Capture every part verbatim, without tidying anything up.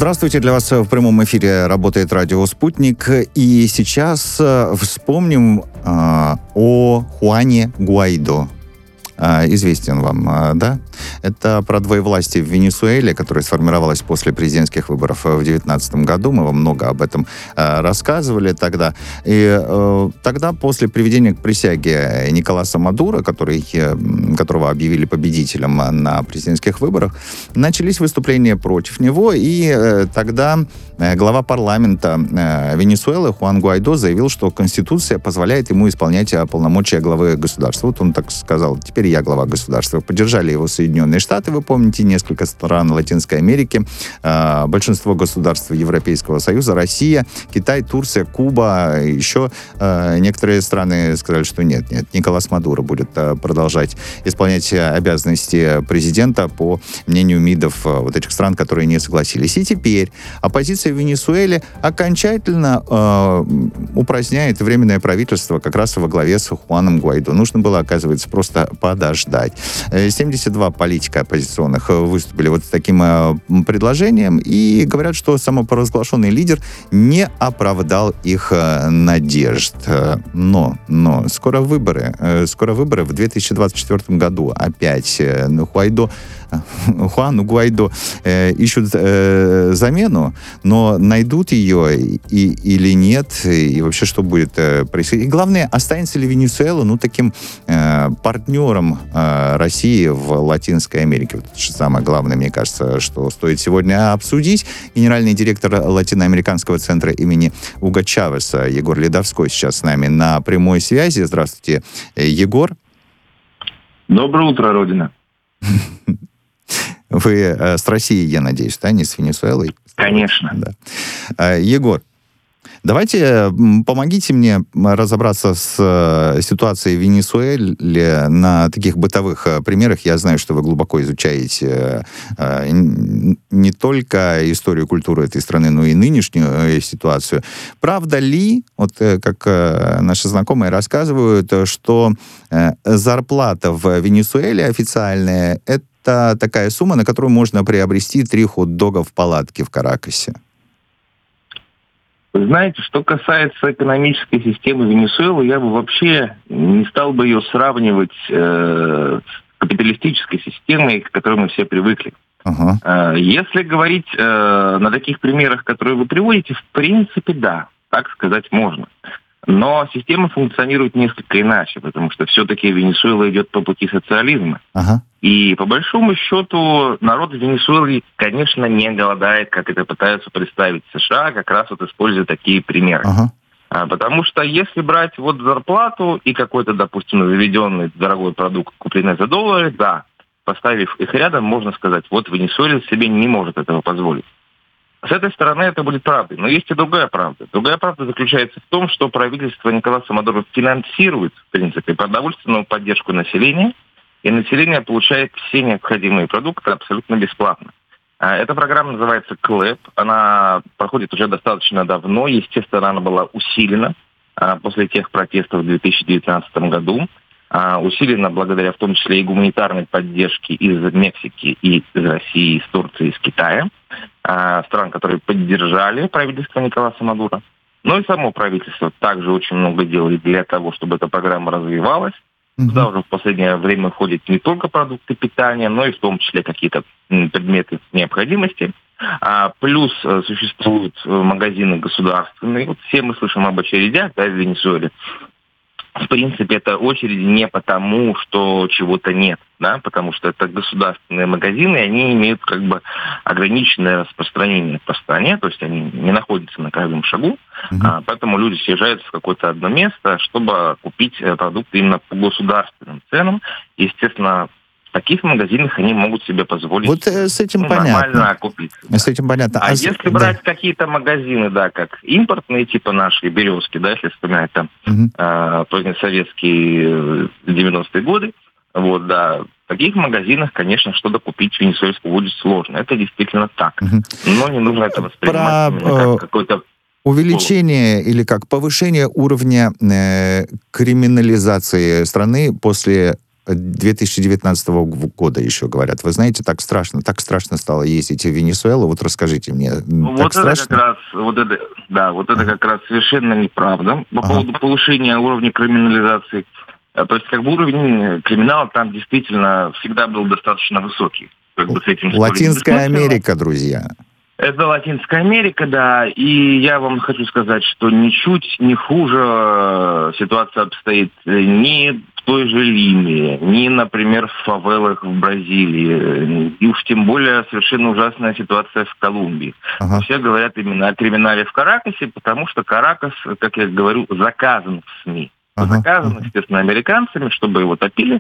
Здравствуйте, для вас в прямом эфире работает радио «Спутник». И сейчас вспомним э, о Хуане Гуайдо. Э, известен вам, э, да? Это про двоевластие в Венесуэле, которое сформировалось после президентских выборов в две тысячи девятнадцатом году. Мы вам много об этом э, рассказывали тогда. И э, тогда, после приведения к присяге Николаса Мадуро, который, э, которого объявили победителем на президентских выборах, начались выступления против него. И э, тогда э, глава парламента э, Венесуэлы Хуан Гуайдо заявил, что Конституция позволяет ему исполнять полномочия главы государства. Вот он так сказал: теперь я глава государства. Поддержали его Соединенные Штаты, вы помните, несколько стран Латинской Америки, э, большинство государств Европейского Союза, Россия, Китай, Турция, Куба, еще э, некоторые страны сказали, что нет, нет, Николас Мадуро будет э, продолжать исполнять обязанности президента, по мнению МИДов э, вот этих стран, которые не согласились. И теперь оппозиция в Венесуэле окончательно э, упраздняет временное правительство как раз во главе с Хуаном Гуайдо. Нужно было, оказывается, просто подождать. семьдесят два политика оппозиционных выступили вот с таким э, предложением и говорят, что самопровозглашенный лидер не оправдал их э, надежд. Но, но скоро выборы. Э, скоро выборы в две тысячи двадцать четвёртом году. Опять э, Гуайдо, Хуану Гуайдо э, ищут э, замену, но найдут ее и, или нет, и вообще что будет э, происходить. И главное, останется ли Венесуэла, ну, таким э, партнером э, России в Латинской Америке. Вот это же самое главное, мне кажется, что стоит сегодня обсудить. Генеральный директор Латиноамериканского центра имени Уго Чавеса Егор Ледовской сейчас с нами на прямой связи. Здравствуйте, Егор. Доброе утро, Родина. Вы э, с Россией, я надеюсь, да, не с Венесуэлой? Конечно. Да. Э, Егор, давайте помогите мне разобраться с э, ситуацией в Венесуэле на таких бытовых э, примерах. Я знаю, что вы глубоко изучаете э, не только историю, культуру этой страны, но и нынешнюю э, ситуацию. Правда ли, вот э, как э, наши знакомые рассказывают, что э, зарплата в Венесуэле официальная — это Это такая сумма, на которую можно приобрести три хот-дога в палатке в Каракасе? Вы знаете, что касается экономической системы Венесуэлы, я бы вообще не стал бы ее сравнивать э, с капиталистической системой, к которой мы все привыкли. Ага. Э, если говорить э, на таких примерах, которые вы приводите, в принципе, да, так сказать можно. Но система функционирует несколько иначе, потому что все-таки Венесуэла идет по пути социализма. Ага. И по большому счету народ Венесуэлы, конечно, не голодает, как это пытаются представить США, как раз вот используя такие примеры. Ага. А, потому что если брать вот зарплату и какой-то, допустим, заведенный дорогой продукт, купленный за доллары, да, поставив их рядом, можно сказать, вот Венесуэла себе не может этого позволить. С этой стороны это будет правдой. Но есть и другая правда. Другая правда заключается в том, что правительство Николаса Мадуро финансирует, в принципе, продовольственную поддержку населения, и население получает все необходимые продукты абсолютно бесплатно. Эта программа называется КЛЭП. Она проходит уже достаточно давно. Естественно, она была усилена после тех протестов в две тысячи девятнадцатом году. Усилена благодаря в том числе и гуманитарной поддержке из Мексики, и из России, из Турции, из Китая. Стран, которые поддержали правительство Николаса Мадуро. Но и само правительство также очень много делает для того, чтобы эта программа развивалась. Mm-hmm. Туда уже в последнее время входят не только продукты питания, но и в том числе какие-то предметы необходимости. А, плюс существуют магазины государственные. Вот все мы слышим об очередях, да, в Венесуэле. В принципе, это очереди не потому, что чего-то нет, да, потому что это государственные магазины, и они имеют как бы ограниченное распространение по стране, то есть они не находятся на каждом шагу, mm-hmm. а, поэтому люди съезжаются в какое-то одно место, чтобы купить продукты именно по государственным ценам. Естественно, в таких магазинах они могут себе позволить вот, э, с этим ну, понятно. нормально купить. Да. С этим понятно. А, а если да. брать какие-то магазины, да, как импортные, типа наши «Березки», да, если вспоминать там угу. э, позднесоветские девяностые годы, вот, да, в таких магазинах, конечно, что-то купить венесуэльского будет сложно. Это действительно так. Угу. Но не нужно это воспринимать Про... как какой-то... Увеличение или как повышение уровня э, криминализации страны после две тысячи девятнадцатого года еще говорят. Вы знаете, так страшно, так страшно стало ездить в Венесуэлу. Вот расскажите мне, Вот так это страшно? как раз, вот это, да, вот это Ага. как раз совершенно неправда по Ага. поводу повышения уровня криминализации. А, То есть, как бы уровень криминала там действительно всегда был достаточно высокий. Как бы с этим спорить Латинская бессмысленно. Америка, друзья. Это Латинская Америка, да, и я вам хочу сказать, что ничуть не хуже э, ситуация обстоит ни в той же Лиме, ни, например, в фавелах в Бразилии, и уж тем более совершенно ужасная ситуация в Колумбии. Ага. Все говорят именно о криминале в Каракасе, потому что Каракас, как я говорю, заказан в СМИ. Ага. Заказан, Ага. естественно, американцами, чтобы его топили,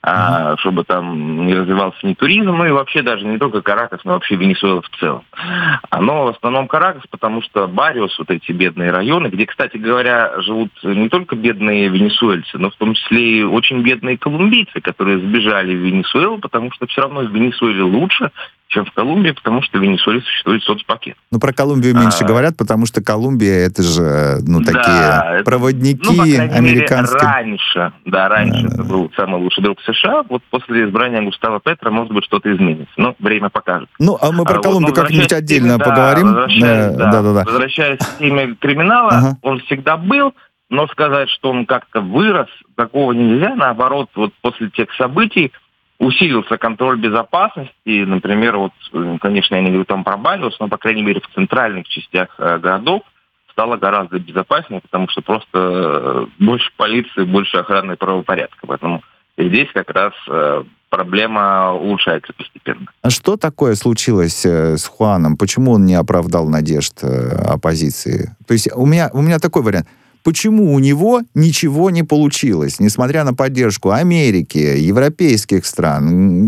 а, чтобы там не развивался ни туризм, ну и вообще даже не только Каракас, но вообще Венесуэла в целом. Но в основном Каракас, потому что Барриос, вот эти бедные районы, где, кстати говоря, живут не только бедные венесуэльцы, но в том числе и очень бедные колумбийцы, которые сбежали в Венесуэлу, потому что все равно в Венесуэле лучше, чем в Колумбии, потому что в Венесуэле существует соцпакет. Ну, про Колумбию меньше А, говорят, потому что Колумбия — это же, ну, Да, такие это- проводники ну, по крайней американские. мере, раньше, да, раньше Да, это да. был самый лучший друг США. Вот после избрания Густава Петра, может быть, что-то изменится. Но время покажет. Ну, а мы про А вот, Колумбию ну, как-нибудь возвращаясь к теме, отдельно да, поговорим. Возвращаясь, Э, да, Да-да-да. возвращаясь к теме криминала, Ага. он всегда был, но сказать, что он как-то вырос, такого нельзя. Наоборот, вот после тех событий усилился контроль безопасности. Например, вот, э, конечно, я не говорю там про Барриос, но, по крайней мере, в центральных частях э, городов стало гораздо безопаснее, потому что просто э, больше полиции, больше охраны правопорядка. Поэтому здесь как раз э, проблема улучшается постепенно. А что такое случилось э, с Хуаном? Почему он не оправдал надежд э, оппозиции? То есть у меня, у меня такой вариант. Почему у него ничего не получилось, несмотря на поддержку Америки, европейских стран,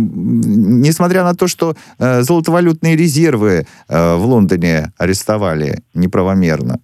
м, несмотря на то, что э, золотовалютные резервы э, в Лондоне арестовали неправомерно?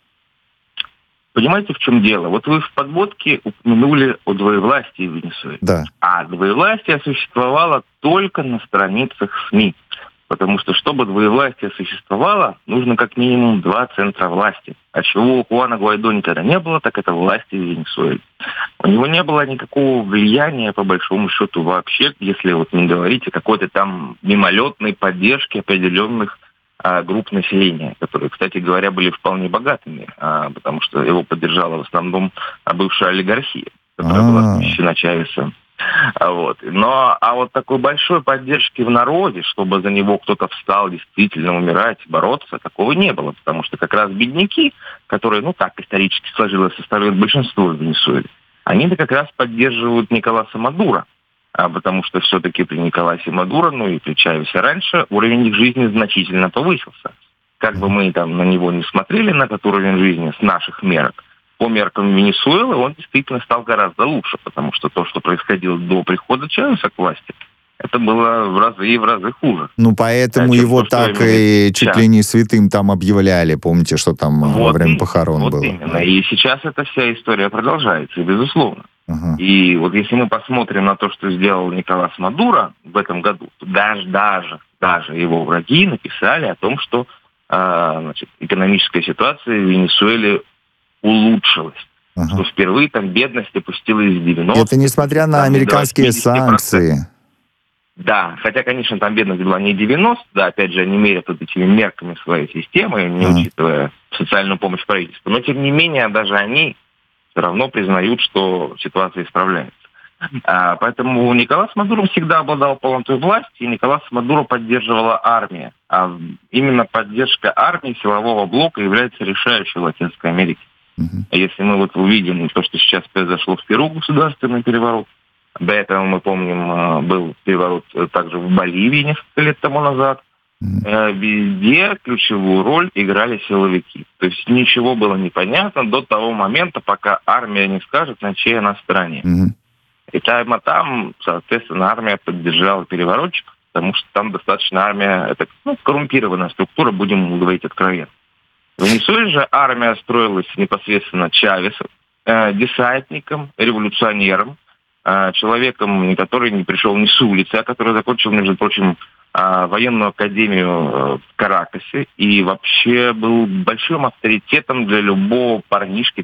Понимаете, в чем дело? Вот вы в подводке упомянули о двоевластии в Венесуэле. Да. А двоевластие существовало только на страницах СМИ. Потому что, чтобы двоевластие существовало, нужно как минимум два центра власти. А чего у Хуана Гуайдо никогда не было, так это власти в Венесуэле. У него не было никакого влияния, по большому счету, вообще, если вот не говорить о какой-то там мимолетной поддержке определенных а, групп населения, которые, кстати говоря, были вполне богатыми, а, потому что его поддержала в основном а, бывшая олигархия, которая была А. смещена Чавесом. А Вот. Но а вот такой большой поддержки в народе, чтобы за него кто-то встал действительно умирать, бороться, такого не было. Потому что как раз бедняки, которые, ну так исторически сложилось, составляют большинство в Венесуэле, они-то как раз поддерживают Николаса Мадуро. А потому что все-таки при Николасе Мадуро, ну и при Чавесе раньше, уровень их жизни значительно повысился. Как бы мы там на него не смотрели, на этот уровень жизни с наших мерок, по меркам Венесуэлы он действительно стал гораздо лучше, потому что то, что происходило до прихода Чавеса к власти, это было в разы и в разы хуже. Ну, поэтому А чем его то, что так имели и чуть сейчас. ли не святым там объявляли. Помните, что там во Вот время и- похорон вот было? именно. И сейчас эта вся история продолжается, безусловно. Ага. И вот если мы посмотрим на то, что сделал Николас Мадуро в этом году, то даже, даже, даже его враги написали о том, что а, значит, экономическая ситуация в Венесуэле улучшилась. Ага. Что впервые там бедность опустилась с девяноста. Это несмотря на там, до американские восьмидесяти процентов. санкции. Да, хотя, конечно, там бедность была не девяносто, да, опять же, они меряют вот этими мерками своей системы, не Ага. учитывая социальную помощь правительства. Но, тем не менее, даже они все равно признают, что ситуация исправляется. А, поэтому Николас Мадуро всегда обладал полнотой власти, и Николас Мадуро поддерживала армия. А именно поддержка армии, силового блока является решающей в Латинской Америке. Мгм. Если мы вот увидим то, что сейчас произошло в Перу, государственный переворот, до этого, мы помним, был переворот также в Боливии несколько лет тому назад, Мгм. э, везде ключевую роль играли силовики. То есть ничего было непонятно до того момента, пока армия не скажет, на чьей она стороне. Мгм. И там, а там, соответственно, армия поддержала переворотчиков, потому что там достаточно армия, это ну, коррумпированная структура, будем говорить откровенно. В Венесуэле же армия строилась непосредственно Чавесом, э, десантником, революционером, э, человеком, который не пришел ни с улицы, а который закончил, между прочим, э, военную академию э, в Каракасе и вообще был большим авторитетом для любого парнишки там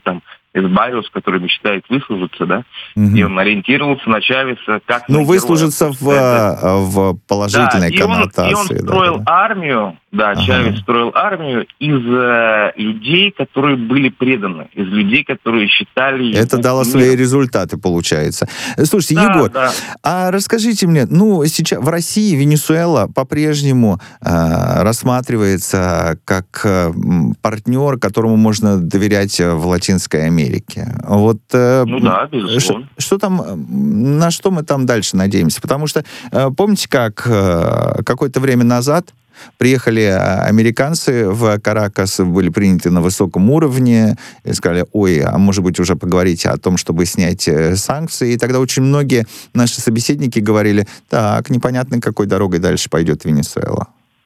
из Барриос, который мечтает выслужиться, да, угу. и он ориентировался на Чавеса как ну, на выслужиться в, в положительной да, коннотации. И он, и он строил да, армию, да, ага. Чавес строил армию из э, людей, которые были преданы, из людей, которые считали... Это дало миром. Свои результаты, получается. Слушайте, да, Егор, да. а расскажите мне, ну, сейчас в России Венесуэла по-прежнему э, рассматривается как э, партнер, которому можно доверять в Латинской Америке. Вот, э, ну да, безусловно. Что, что там, на что мы там дальше надеемся? Потому что, э, помните, как э, какое-то время назад приехали американцы в Каракас, были приняты на высоком уровне, и сказали, ой, а может быть уже поговорить о том, чтобы снять санкции. И тогда очень многие наши собеседники говорили, так, непонятно, какой дорогой дальше пойдет Венесуэла.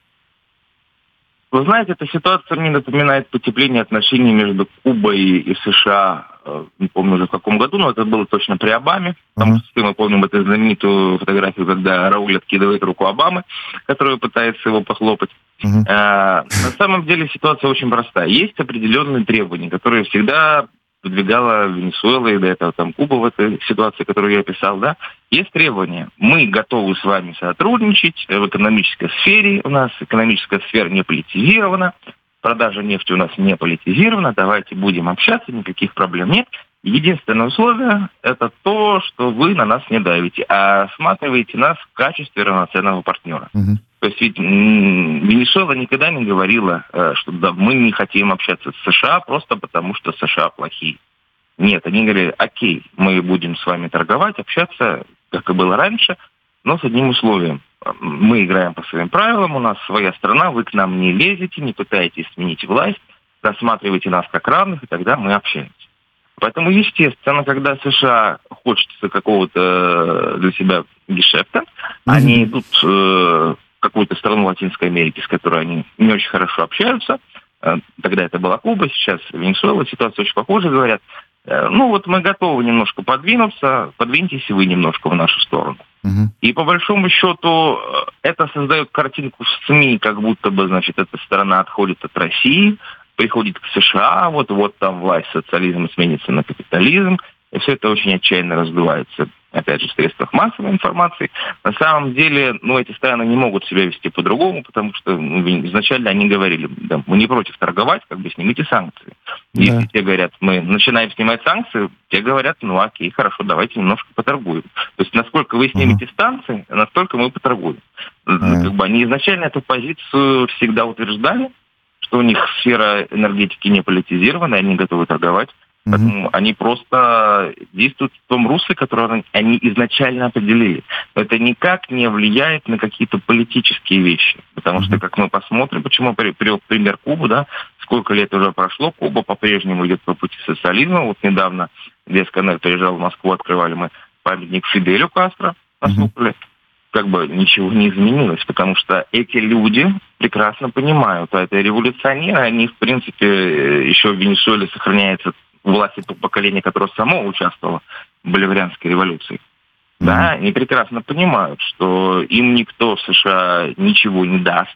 Вы знаете, эта ситуация мне напоминает потепление отношений между Кубой и США, не помню уже в каком году, но это было точно при Обаме. Потому uh-huh. что мы помним эту знаменитую фотографию, когда Рауль откидывает руку Обамы, которая пытается его похлопать. Uh-huh. А, на самом деле ситуация очень простая. Есть определенные требования, которые всегда выдвигала Венесуэла и до этого там Куба в этой ситуации, которую я описал, да. Есть требования. Мы готовы с вами сотрудничать в экономической сфере. У нас экономическая сфера не политизирована. Продажа нефти у нас не политизирована. Давайте будем общаться, никаких проблем нет. Единственное условие – это то, что вы на нас не давите, а рассматриваете нас в качестве равноценного партнера. Uh-huh. То есть ведь Венесуэла никогда не говорила, что да, мы не хотим общаться с США просто потому, что США плохие. Нет, они говорили, окей, мы будем с вами торговать, общаться, как и было раньше, но с одним условием. Мы играем по своим правилам, у нас своя страна, вы к нам не лезете, не пытаетесь сменить власть, рассматривайте нас как равных, и тогда мы общаемся. Поэтому, естественно, когда США хочется какого-то для себя гешефта, mm-hmm. они идут э, в какую-то страну Латинской Америки, с которой они не очень хорошо общаются. Э, тогда это была Куба, сейчас Венесуэла, ситуация очень похожа, говорят, э, ну вот мы готовы немножко подвинуться, подвиньтесь и вы немножко в нашу сторону. Mm-hmm. И по большому счету это создает картинку в СМИ, как будто бы, значит, эта страна отходит от России, приходит к США, вот-вот там власть социализма сменится на капитализм, и все это очень отчаянно раздувается, опять же, в средствах массовой информации. На самом деле, ну, эти страны не могут себя вести по-другому, потому что ну, изначально они говорили, да, мы не против торговать, как бы снимите санкции. Да. Если те говорят, мы начинаем снимать санкции, те говорят, ну, окей, хорошо, давайте немножко поторгуем. То есть, насколько вы снимете uh-huh. санкции, настолько мы поторгуем. Uh-huh. Как бы они изначально эту позицию всегда утверждали, что у них сфера энергетики не политизирована, они готовы торговать. Mm-hmm. Поэтому они просто действуют в том русле, которое они изначально определили. Но это никак не влияет на какие-то политические вещи. Потому mm-hmm. что, как мы посмотрим, почему я привел пример Кубы, да, сколько лет уже прошло, Куба по-прежнему идет по пути социализма. Вот недавно Диас-Канель приезжал в Москву, открывали мы памятник Фиделю Кастро на Суполе. Mm-hmm. Как бы ничего не изменилось, потому что эти люди прекрасно понимают, а это революционеры, они, в принципе, еще в Венесуэле сохраняется власть этого поколения, которое само участвовало в боливарианской революции. Mm-hmm. Да, они прекрасно понимают, что им никто в США ничего не даст,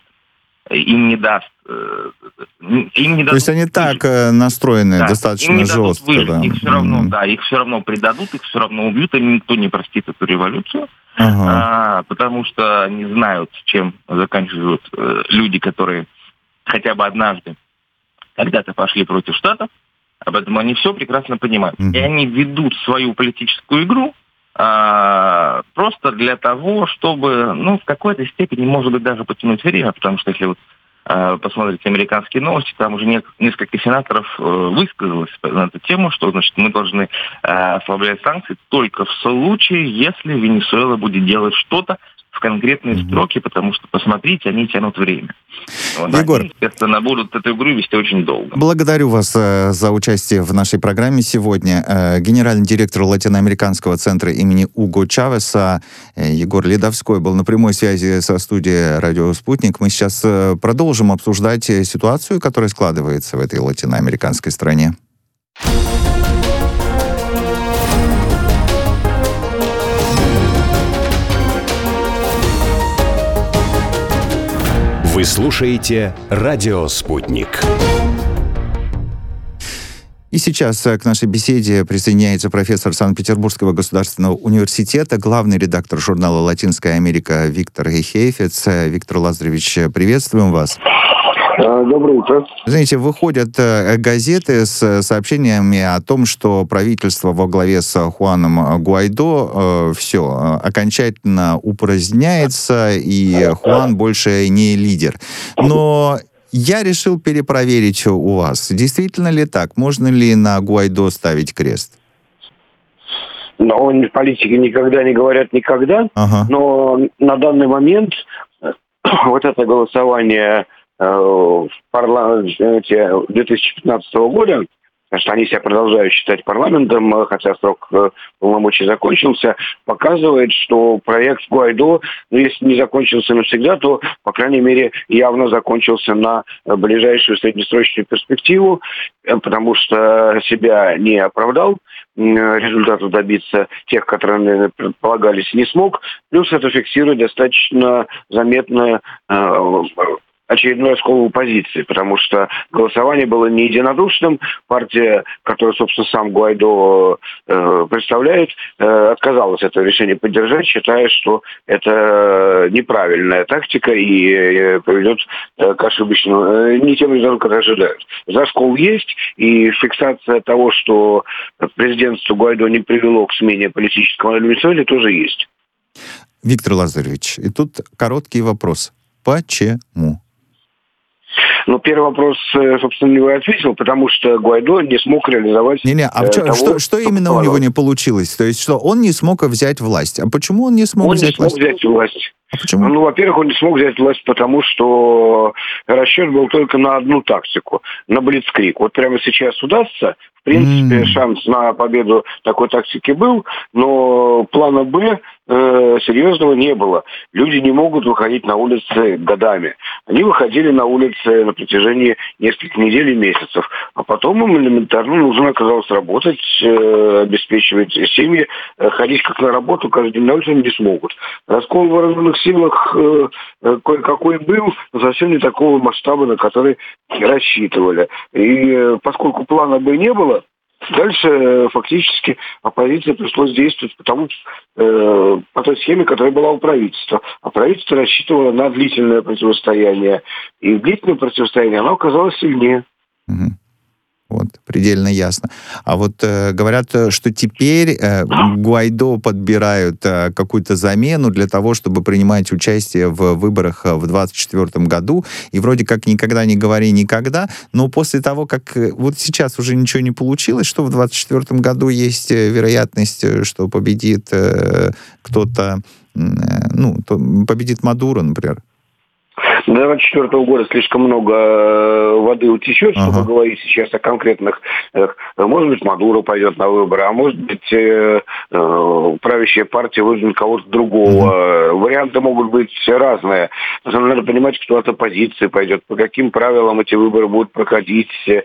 им не даст... Им не дадут. То есть они так настроены, да, достаточно жестко. Да. Их все равно, mm-hmm. да, их все равно предадут, их все равно убьют, им никто не простит эту революцию. Uh-huh. А, потому что они знают, чем заканчивают э, люди, которые хотя бы однажды когда-то пошли против Штатов, об этом они все прекрасно понимают. Uh-huh. И они ведут свою политическую игру а, просто для того, чтобы, ну, в какой-то степени, может быть, даже потянуть время, потому что если вот посмотрите американские новости, там уже несколько сенаторов высказалось на эту тему, что, значит, мы должны ослаблять санкции только в случае, если Венесуэла будет делать что-то в конкретные mm-hmm. строки, потому что, посмотрите, они тянут время. Вот, Егор, они, естественно, будут эту игру вести очень долго. Благодарю вас э, за участие в нашей программе сегодня. Э, генеральный директор Латиноамериканского центра имени Уго Чавеса э, Егор Ледовской был на прямой связи со студией «Радио Спутник». Мы сейчас э, продолжим обсуждать ситуацию, которая складывается в этой латиноамериканской стране. Вы слушаете «Радио Спутник». И сейчас к нашей беседе присоединяется профессор Санкт-Петербургского государственного университета, главный редактор журнала «Латинская Америка» Виктор Хейфец. Виктор Лазаревич, приветствуем вас. Доброе утро. Знаете, выходят газеты с сообщениями о том, что правительство во главе с Хуаном Гуайдо э, все окончательно упраздняется, и Хуан больше не лидер. Но я решил перепроверить у вас, действительно ли так? Можно ли на Гуайдо ставить крест? Но он в политике никогда не говорят никогда, ага. Но на данный момент вот это голосование в парламенте две тысячи пятнадцатого года, что они себя продолжают считать парламентом, хотя срок полномочий закончился, показывает, что проект Гуайдо, ну, если не закончился навсегда, то, по крайней мере, явно закончился на ближайшую среднесрочную перспективу, потому что себя не оправдал, результатов добиться тех, которые, наверное, предполагались, не смог. Плюс это фиксирует достаточно заметное очередной раскол оппозиции, потому что голосование было не единодушным. Партия, которую, собственно, сам Гуайдо э, представляет, э, отказалась это решение поддержать, считая, что это неправильная тактика и э, приведет э, к ошибочному, э, не тем результатам, которые ожидают. Раскол есть, и фиксация того, что президентство Гуайдо не привело к смене политического на Венесуэле, тоже есть. Виктор Лазаревич, и тут короткий вопрос. Почему? Ну, первый вопрос, собственно, не вы ответил, потому что Гуайдо не смог реализовать... Не-не, а того, что, что именно у него не получилось? То есть, что он не смог взять власть. А почему он не смог он взять власть? Он не смог взять власть. А почему? Ну, во-первых, он не смог взять власть, потому что расчет был только на одну тактику, на блицкриг. Вот прямо сейчас удастся. В принципе, mm. шанс на победу такой тактики был, но плана «Б» э, серьезного не было. Люди не могут выходить на улицы годами. Они выходили на улицы на протяжении нескольких недель и месяцев. А потом им элементарно нужно оказалось работать, э, обеспечивать семьи, э, ходить как на работу каждый день на улицу они не смогут. Раскол в вооруженных силах э, э, кое-какой был, но совсем не такого масштаба, на который рассчитывали. И э, поскольку плана «Б» не было, дальше э, фактически оппозиции пришлось действовать потому, э, по той схеме, которая была у правительства. А правительство рассчитывало на длительное противостояние. И в длительном противостоянии оно оказалось сильнее. Угу. Вот, предельно ясно. А вот э, говорят, что теперь э, Гуайдо подбирают э, какую-то замену для того, чтобы принимать участие в выборах в двадцать четвёртом году. И вроде как никогда не говори никогда, но после того, как вот сейчас уже ничего не получилось, что в двадцать четвёртом году есть вероятность, что победит э, кто-то, э, ну, то победит Мадуро, например. До двадцать четвёртого года слишком много воды утечет, чтобы ага. говорить сейчас о конкретных. Может быть, Мадуро пойдет на выборы, а может быть, э, э, правящая партия вызовет кого-то другого. Ага. Варианты могут быть разные. Надо понимать, кто от оппозиции пойдет, по каким правилам эти выборы будут проходить, э,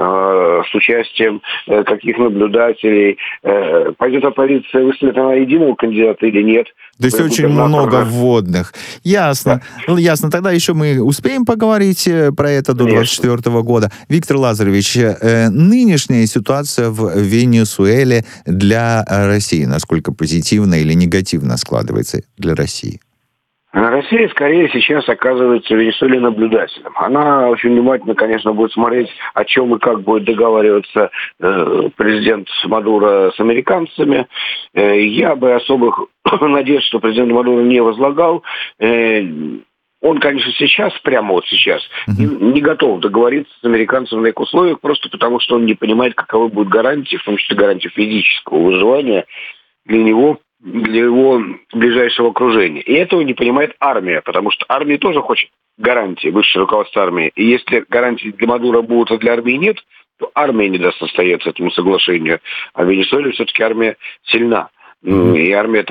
с участием э, каких наблюдателей. Э, пойдет оппозиция, выставит она единого кандидата или нет. То есть очень много вводных. Ясно. Да. Ну, ясно. Тогда еще мы успеем поговорить про это до двадцать четвёртого года. Виктор Лазаревич, э, нынешняя ситуация в Венесуэле для России, насколько позитивно или негативно складывается для России? Россия скорее сейчас оказывается в Венесуэле наблюдателем. Она очень внимательно, конечно, будет смотреть, о чем и как будет договариваться э, президент Мадуро с американцами. Э, я бы особых надежд, что президент Мадуро не возлагал. Э, он, конечно, сейчас, прямо вот сейчас, не, не готов договориться с американцами на их условиях, просто потому что он не понимает, каковы будут гарантии, в том числе гарантии физического выживания для него, для его ближайшего окружения. И этого не понимает армия, потому что армия тоже хочет гарантии, высшее руководство армии. И если гарантий для Мадуро будут, а для армии нет, то армия не даст состояться этому соглашению. А в Венесуэле все-таки армия сильна. И армия там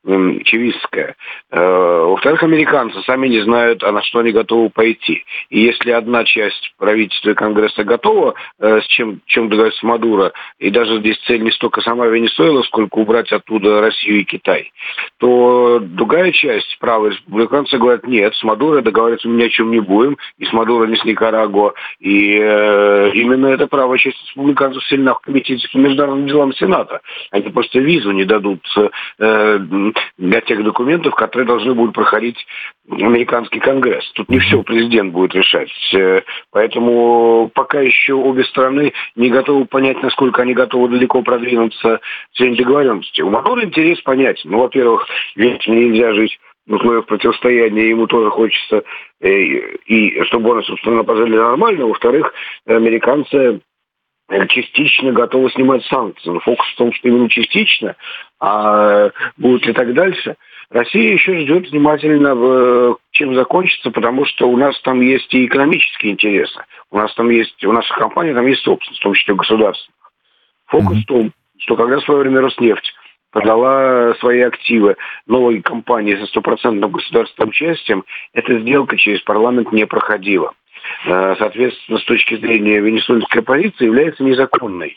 чивистская. Во-вторых, американцы сами не знают, а на что они готовы пойти. И если одна часть правительства и Конгресса готова, с чем, чем договорится Мадуро, и даже здесь цель не столько сама Венесуэла, сколько убрать оттуда Россию и Китай, то другая часть, правые республиканцы, говорят, нет, с Мадуро договариваться мы ни о чем не будем, и с Мадуро, ни с Никарагуа. И э, именно эта правая часть республиканцев сильна в комитете по международным делам Сената. Они просто визу не дадут э, для тех документов, которые должны будут проходить американский Конгресс. Тут не все президент будет решать. Поэтому пока еще обе стороны не готовы понять, насколько они готовы далеко продвинуться в своей договоренности. У Мадуро интерес понятен. Ну, во-первых, ведь нельзя жить в условиях противостояния, ему тоже хочется, и, и чтобы он, собственно, позволили нормально. Во-вторых, американцы частично готовы снимать санкции. Но фокус в том, что именно частично, а будет ли так дальше. Россия еще ждет внимательно, чем закончится, потому что у нас там есть и экономические интересы. У нас там есть, у наших компаний там есть собственность, в том числе государственных. Фокус mm-hmm. в том, что когда в свое время Роснефть продала свои активы новой компании со стопроцентным государственным участием, эта сделка через парламент не проходила. Соответственно, с точки зрения венесуэльской оппозиции является незаконной.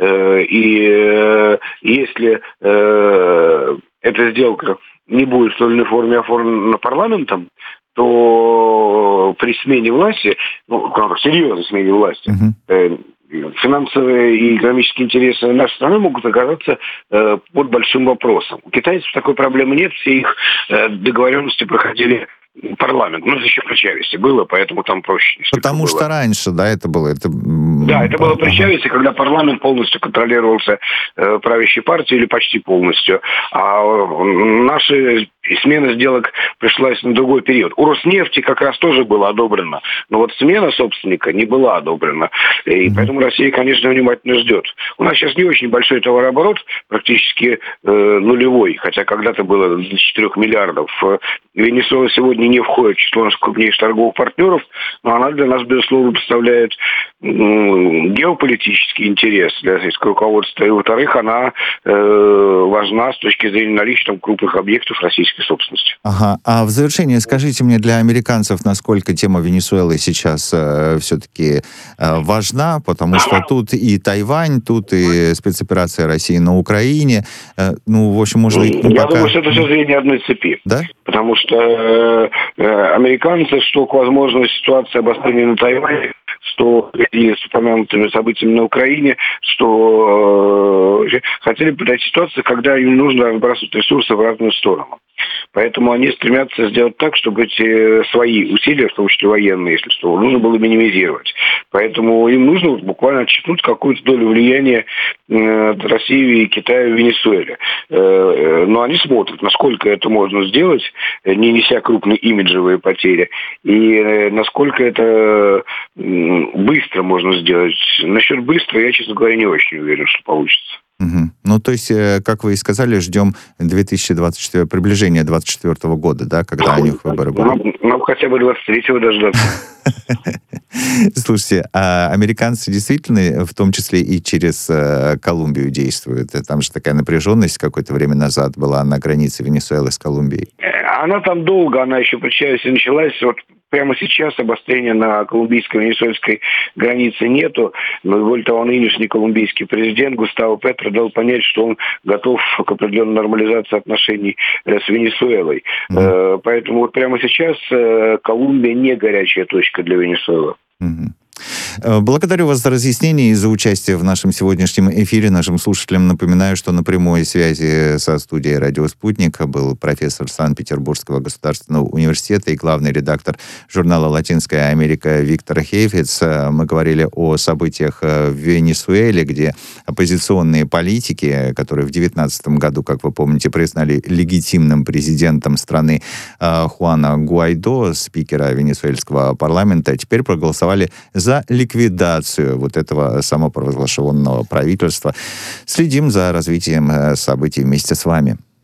И если эта сделка не будет в той или иной форме оформлена парламентом, то при смене власти, ну, серьезной смене власти, uh-huh. финансовые и экономические интересы нашей страны могут оказаться э, под большим вопросом. У китайцев такой проблемы нет, все их э, договоренности проходили парламент. Ну, еще при Чавесе было, поэтому там проще. Потому было. что раньше, да, это было? Это... Да, это было при Чавесе, когда парламент полностью контролировался э, правящей партией или почти полностью. А наши смена сделок пришлась на другой период. У Роснефти как раз тоже было одобрено, но вот смена собственника не была одобрена. И mm-hmm. поэтому Россия, конечно, внимательно ждет. У нас сейчас не очень большой товарооборот, практически э, нулевой, хотя когда-то было до четырёх миллиардов. Венесуэла сегодня не входит в число наших крупнейших торговых партнеров, но она для нас, безусловно, представляет э, геополитический интерес для российского руководства. И, во-вторых, она э, важна с точки зрения наличия там крупных объектов российской собственности. Ага. А в завершение скажите мне, для американцев, насколько тема Венесуэлы сейчас э, все-таки э, важна, потому что тут и Тайвань, тут и спецоперация России на Украине. Э, ну, в общем, может быть... Ну, Я пока... думаю, что это все звенья одной цепи. Да? Потому что э, э, американцы, что к возможной ситуации обострения на Тайване, что и с упомянутыми событиями на Украине, что э, хотели подать ситуацию, когда им нужно разбрасывать ресурсы в разную сторону. Поэтому они стремятся сделать так, чтобы эти свои усилия, в том числе военные, если что, нужно было минимизировать. Поэтому им нужно буквально отщипнуть какую-то долю влияния э, России и Китая в Венесуэле. Э, но они смотрят, насколько это можно сделать, не неся крупные имиджевые потери, и э, насколько это э, быстро можно сделать. Насчет быстро я, честно говоря, не очень уверен, что получится. Угу. Ну, то есть, как вы и сказали, ждем две тысячи двадцать четвёртого, приближения двадцать четвёртого года, да, когда у них выборы будут? Нам, нам хотя бы двадцать третьего дождаться. Слушайте, а американцы действительно, в том числе и через э, Колумбию действуют? Там же такая напряженность какое-то время назад была на границе Венесуэлы с Колумбией. Она там долго, она еще при Чавесе началась. Вот прямо сейчас обострения на колумбийско-венесуэльской границе нету. Но, более того, нынешний колумбийский президент Густаво Петро дал понять, что он готов к определенной нормализации отношений с Венесуэлой. Mm-hmm. Поэтому вот прямо сейчас Колумбия не горячая точка для Венесуэлы. Mm-hmm. Благодарю вас за разъяснение и за участие в нашем сегодняшнем эфире. Нашим слушателям напоминаю, что на прямой связи со студией «Радио Спутник» был профессор Санкт-Петербургского государственного университета и главный редактор журнала «Латинская Америка» Виктор Хейфиц. Мы говорили о событиях в Венесуэле, где оппозиционные политики, которые в две тысячи девятнадцатом году, как вы помните, признали легитимным президентом страны Хуана Гуайдо, спикера венесуэльского парламента, теперь проголосовали за ликвидацию вот этого самопровозглашенного правительства. Следим за развитием событий вместе с вами.